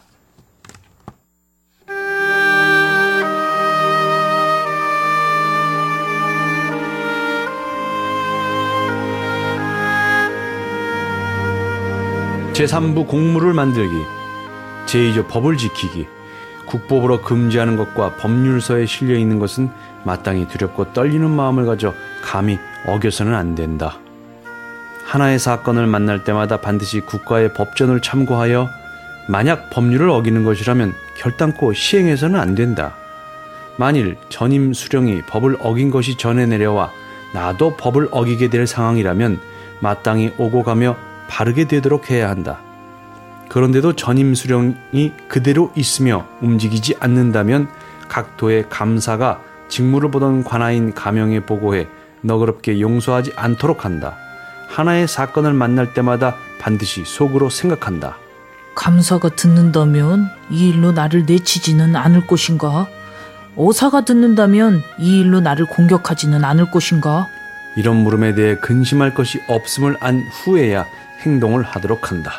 제삼 부 공무를 만들기. 제이 조 법을 지키기. 국법으로 금지하는 것과 법률서에 실려 있는 것은 마땅히 두렵고 떨리는 마음을 가져 감히 어겨서는 안 된다. 하나의 사건을 만날 때마다 반드시 국가의 법전을 참고하여 만약 법률을 어기는 것이라면 결단코 시행해서는 안 된다. 만일 전임 수령이 법을 어긴 것이 전해 내려와 나도 법을 어기게 될 상황이라면 마땅히 오고 가며 바르게 되도록 해야 한다. 그런데도 전임 수령이 그대로 있으며 움직이지 않는다면 각 도의 감사가 직무를 보던 관아인 가명에 보고해 너그럽게 용서하지 않도록 한다. 하나의 사건을 만날 때마다 반드시 속으로 생각한다. 감사가 듣는다면 이 일로 나를 내치지는 않을 것인가? 어사가 듣는다면 이 일로 나를 공격하지는 않을 것인가? 이런 물음에 대해 근심할 것이 없음을 안 후에야 행동을 하도록 한다.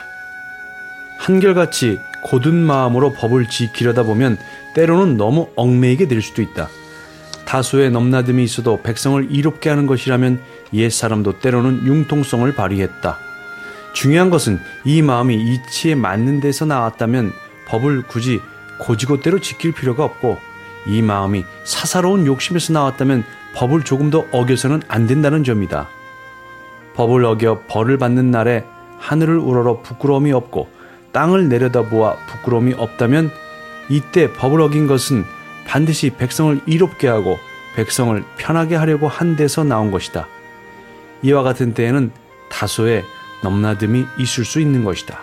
한결같이 고든 마음으로 법을 지키려다 보면 때로는 너무 얽매이게 될 수도 있다. 다수의 넘나듦이 있어도 백성을 이롭게 하는 것이라면 옛사람도 때로는 융통성을 발휘했다. 중요한 것은 이 마음이 이치에 맞는 데서 나왔다면 법을 굳이 고지고대로 지킬 필요가 없고 이 마음이 사사로운 욕심에서 나왔다면 법을 조금 더 어겨서는 안 된다는 점이다. 법을 어겨 벌을 받는 날에 하늘을 우러러 부끄러움이 없고 땅을 내려다보아 부끄러움이 없다면 이때 법을 어긴 것은 반드시 백성을 이롭게 하고 백성을 편하게 하려고 한 데서 나온 것이다. 이와 같은 때에는 다소의 넘나듦이 있을 수 있는 것이다.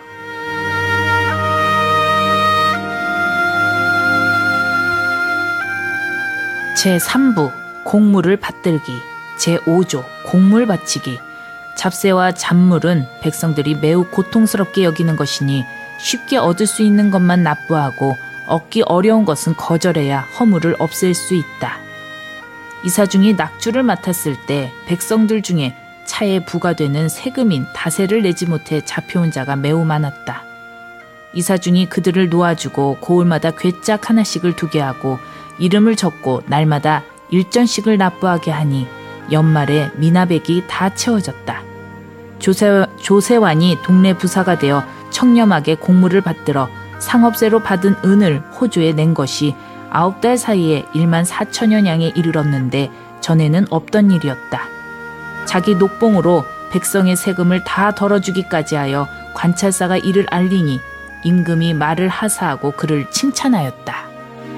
제삼 부 공무를 받들기. 제오 조 곡물 바치기. 잡세와 잡물은 백성들이 매우 고통스럽게 여기는 것이니 쉽게 얻을 수 있는 것만 납부하고 얻기 어려운 것은 거절해야 허물을 없앨 수 있다. 이사중이 낙주를 맡았을 때 백성들 중에 차에 부과되는 세금인 다세를 내지 못해 잡혀온 자가 매우 많았다. 이사중이 그들을 놓아주고 고을마다 괴짝 하나씩을 두게 하고 이름을 적고 날마다 일전씩을 납부하게 하니 연말에 미나백이 다 채워졌다. 조세, 조세환이 동네 부사가 되어 청렴하게 공물을 받들어 상업세로 받은 은을 호조에 낸 것이 아홉 달 사이에 일만 사천여 냥에 이르렀는데 전에는 없던 일이었다. 자기 녹봉으로 백성의 세금을 다 덜어주기까지 하여 관찰사가 이를 알리니 임금이 말을 하사하고 그를 칭찬하였다.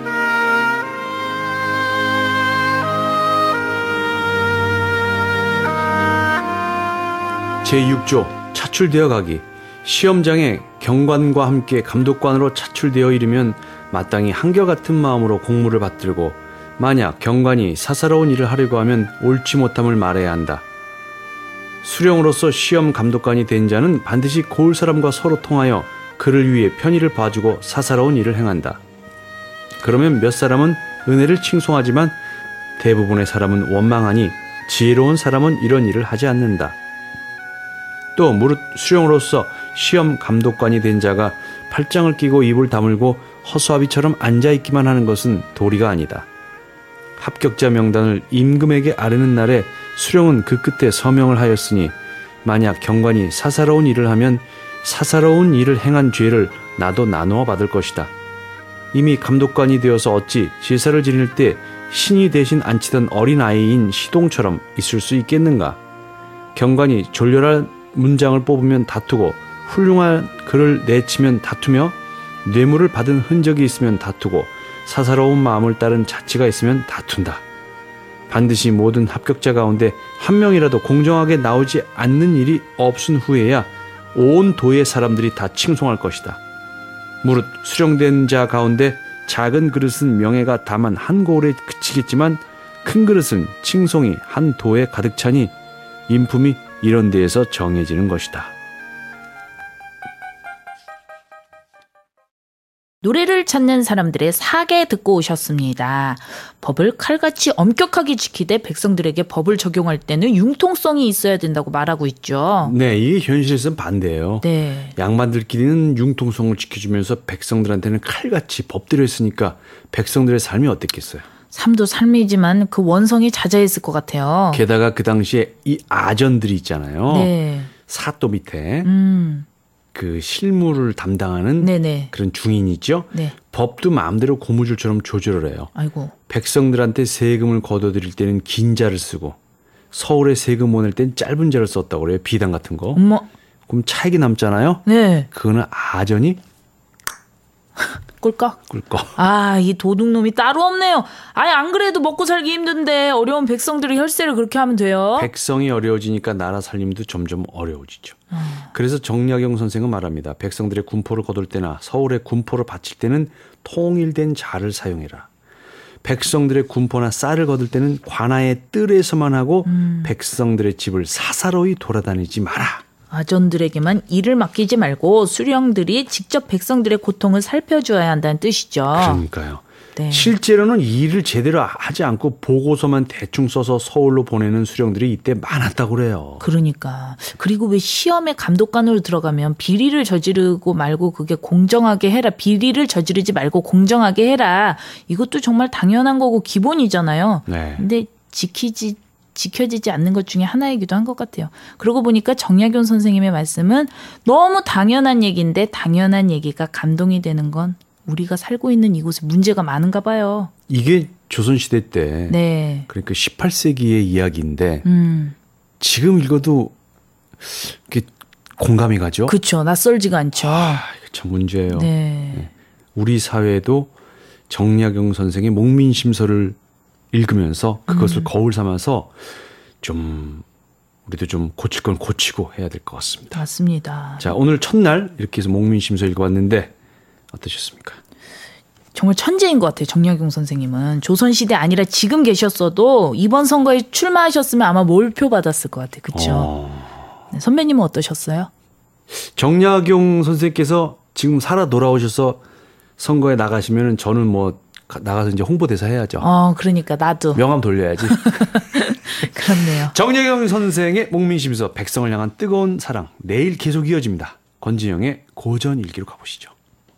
제육 조 차출되어 가기. 시험장에 경관과 함께 감독관으로 차출되어 이르면 마땅히 한결같은 마음으로 공물을 받들고 만약 경관이 사사로운 일을 하려고 하면 옳지 못함을 말해야 한다. 수령으로서 시험 감독관이 된 자는 반드시 고을 사람과 서로 통하여 그를 위해 편의를 봐주고 사사로운 일을 행한다. 그러면 몇 사람은 은혜를 칭송하지만 대부분의 사람은 원망하니 지혜로운 사람은 이런 일을 하지 않는다. 또 무릇 수령으로서 시험 감독관이 된 자가 팔짱을 끼고 입을 다물고 허수아비처럼 앉아있기만 하는 것은 도리가 아니다. 합격자 명단을 임금에게 아뢰는 날에 수령은 그 끝에 서명을 하였으니 만약 경관이 사사로운 일을 하면 사사로운 일을 행한 죄를 나도 나누어 받을 것이다. 이미 감독관이 되어서 어찌 제사를 지낼 때 신이 대신 앉히던 어린아이인 시동처럼 있을 수 있겠는가? 경관이 졸렬한 문장을 뽑으면 다투고 훌륭한 글을 내치면 다투며 뇌물을 받은 흔적이 있으면 다투고 사사로운 마음을 따른 자치가 있으면 다툰다. 반드시 모든 합격자 가운데 한 명이라도 공정하게 나오지 않는 일이 없은 후에야 온 도의 사람들이 다 칭송할 것이다. 무릇 수령된 자 가운데 작은 그릇은 명예가 다만 한 고을에 그치겠지만 큰 그릇은 칭송이 한 도에 가득 차니 인품이 이런 데에서 정해지는 것이다. 노래를 찾는 사람들의 사계 듣고 오셨습니다. 법을 칼같이 엄격하게 지키되 백성들에게 법을 적용할 때는 융통성이 있어야 된다고 말하고 있죠. 네, 이게 현실에서는 반대예요. 네. 양반들끼리는 융통성을 지켜주면서 백성들한테는 칼같이 법대로 했으니까 백성들의 삶이 어땠겠어요? 삶도 삶이지만 그 원성이 자자했을 것 같아요. 게다가 그 당시에 이 아전들이 있잖아요. 네. 사또 밑에 음. 그 실무를 담당하는 네네. 그런 중인이 있죠. 네. 법도 마음대로 고무줄처럼 조절을 해요. 아이고. 백성들한테 세금을 거둬들일 때는 긴 자를 쓰고 서울에 세금 보낼 땐 짧은 자를 썼다고 그래요. 비단 같은 거. 엄마. 그럼 차익이 남잖아요. 네. 그거는 아전이 꿀꺽? 꿀꺽. 아, 이 도둑놈이 따로 없네요. 아니, 안 그래도 먹고 살기 힘든데 어려운 백성들이 혈세를 그렇게 하면 돼요? 백성이 어려워지니까 나라 살림도 점점 어려워지죠. 음. 그래서 정약용 선생은 말합니다. 백성들의 군포를 거둘 때나 서울의 군포를 바칠 때는 통일된 자를 사용해라. 백성들의 군포나 쌀을 거둘 때는 관아의 뜰에서만 하고 음. 백성들의 집을 사사로이 돌아다니지 마라. 아전들에게만 일을 맡기지 말고 수령들이 직접 백성들의 고통을 살펴줘야 한다는 뜻이죠. 그러니까요. 네. 실제로는 일을 제대로 하지 않고 보고서만 대충 써서 서울로 보내는 수령들이 이때 많았다고 그래요. 그러니까. 그리고 왜 시험에 감독관으로 들어가면 비리를 저지르고 말고 그게 공정하게 해라. 비리를 저지르지 말고 공정하게 해라. 이것도 정말 당연한 거고 기본이잖아요. 네. 근데 지키지 지켜지지 않는 것 중에 하나이기도 한 것 같아요. 그러고 보니까 정약용 선생님의 말씀은 너무 당연한 얘기인데 당연한 얘기가 감동이 되는 건 우리가 살고 있는 이곳에 문제가 많은가 봐요. 이게 조선시대 때 네. 그러니까 십팔 세기의 이야기인데 음. 지금 읽어도 이렇게 공감이 가죠. 그렇죠. 낯설지가 않죠. 아, 이거 참 문제예요. 네. 네. 우리 사회도 정약용 선생의 목민심서를 읽으면서 그것을 음. 거울 삼아서 좀 우리도 좀 고칠 건 고치고 해야 될 것 같습니다. 맞습니다. 자, 오늘 첫날 이렇게 해서 목민심서 읽어봤는데 어떠셨습니까? 정말 천재인 것 같아요. 정약용 선생님은. 조선시대 아니라 지금 계셨어도 이번 선거에 출마하셨으면 아마 몰표 받았을 것 같아요. 그렇죠? 어... 네, 선배님은 어떠셨어요? 정약용 선생님께서 지금 살아 돌아오셔서 선거에 나가시면 저는 뭐 나가서 이제 홍보대사 해야죠. 어, 그러니까 나도. 명함 돌려야지. 그렇네요. 정약용 선생의 목민심서, 백성을 향한 뜨거운 사랑, 내일 계속 이어집니다. 권진영의 고전일기로 가보시죠.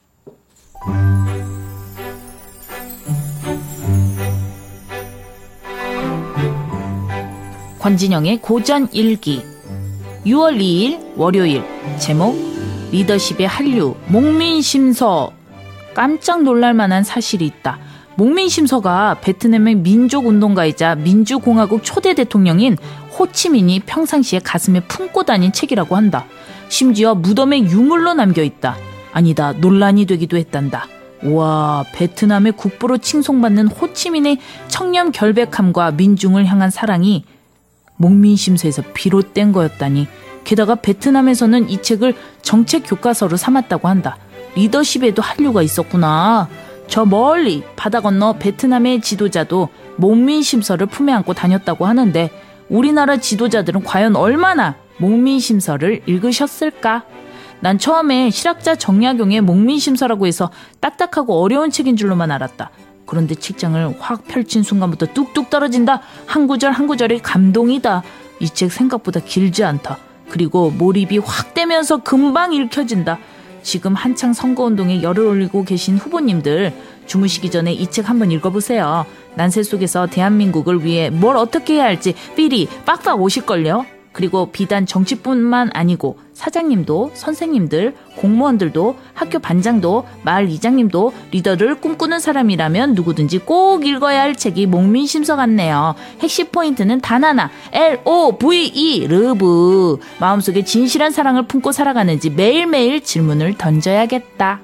권진영의 고전일기. 유월 이일 월요일. 제목 리더십의 한류 목민심서. 깜짝 놀랄 만한 사실이 있다. 목민심서가 베트남의 민족운동가이자 민주공화국 초대 대통령인 호치민이 평상시에 가슴에 품고 다닌 책이라고 한다. 심지어 무덤에 유물로 남겨있다. 아니다, 논란이 되기도 했단다. 와, 베트남의 국보로 칭송받는 호치민의 청렴 결백함과 민중을 향한 사랑이 목민심서에서 비롯된 거였다니. 게다가 베트남에서는 이 책을 정책 교과서로 삼았다고 한다. 리더십에도 한류가 있었구나. 저 멀리 바다 건너 베트남의 지도자도 목민심서를 품에 안고 다녔다고 하는데 우리나라 지도자들은 과연 얼마나 목민심서를 읽으셨을까? 난 처음에 실학자 정약용의 목민심서라고 해서 딱딱하고 어려운 책인 줄로만 알았다. 그런데 책장을 확 펼친 순간부터 뚝뚝 떨어진다. 한 구절 한 구절이 감동이다. 이 책 생각보다 길지 않다. 그리고 몰입이 확 되면서 금방 읽혀진다. 지금 한창 선거운동에 열을 올리고 계신 후보님들, 주무시기 전에 이 책 한번 읽어보세요. 난세 속에서 대한민국을 위해 뭘 어떻게 해야 할지 삘이 빡빡 오실걸요. 그리고 비단 정치뿐만 아니고 사장님도, 선생님들, 공무원들도, 학교 반장도, 마을 이장님도 리더를 꿈꾸는 사람이라면 누구든지 꼭 읽어야 할 책이 목민심서 같네요. 핵심 포인트는 단 하나, 엘 오 브이 이, 러브. 마음속에 진실한 사랑을 품고 살아가는지 매일매일 질문을 던져야겠다.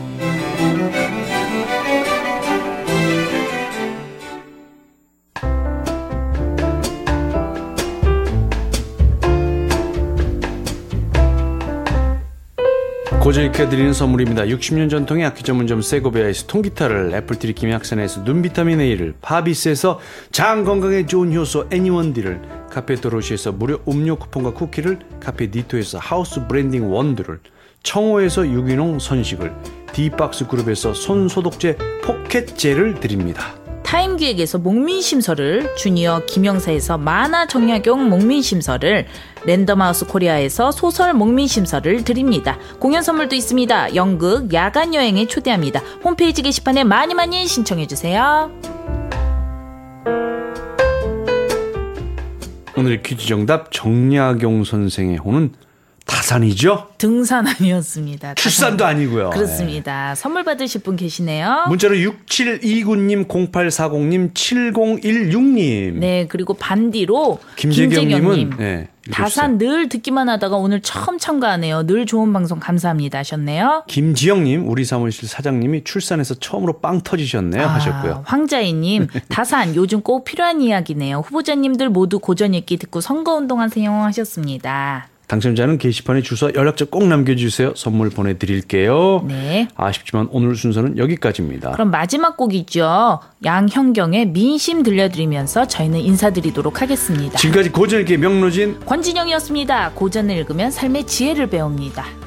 고전일기가 드리는 선물입니다. 육십 년 전통의 악기 전문점 세고베아에서 통기타를, 애플트리 김약산에서 눈비타민 A를, 바비스에서 장 건강에 좋은 효소 애니원디를, 카페 도로시에서 무료 음료 쿠폰과 쿠키를, 카페 니토에서 하우스 브랜딩 원두를, 청호에서 유기농 선식을, D박스 그룹에서 손소독제 포켓젤을 드립니다. 타임기획에서 목민심서를, 주니어 김영사에서 만화 정약용 목민심서를, 랜덤하우스 코리아에서 소설 목민심서를 드립니다. 공연 선물도 있습니다. 연극 야간여행에 초대합니다. 홈페이지 게시판에 많이 많이 신청해주세요. 오늘의 퀴즈 정답, 정약용 선생의 호는 타산이죠? 등산 아니었습니다. 출산도 타산. 아니고요. 그렇습니다. 네. 선물 받으실 분 계시네요. 문자로 육칠이구 님, 공팔사공 님, 칠공일육 님. 네, 그리고 반디로 김재경님은 김재경님. 네, 다산 늘 듣기만 하다가 오늘 처음 참가하네요. 늘 좋은 방송 감사합니다 하셨네요. 김지영님, 우리 사무실 사장님이 출산해서 처음으로 빵 터지셨네요 아, 하셨고요. 황자희님, 다산 요즘 꼭 필요한 이야기네요. 후보자님들 모두 고전읽기 듣고 선거운동하세요 하셨습니다. 당첨자는 게시판에 주소, 연락처 꼭 남겨주세요. 선물 보내드릴게요. 네. 아쉽지만 오늘 순서는 여기까지입니다. 그럼 마지막 곡이죠. 양현경의 민심 들려드리면서 저희는 인사드리도록 하겠습니다. 지금까지 고전읽기의 명로진 권진영이었습니다. 고전을 읽으면 삶의 지혜를 배웁니다.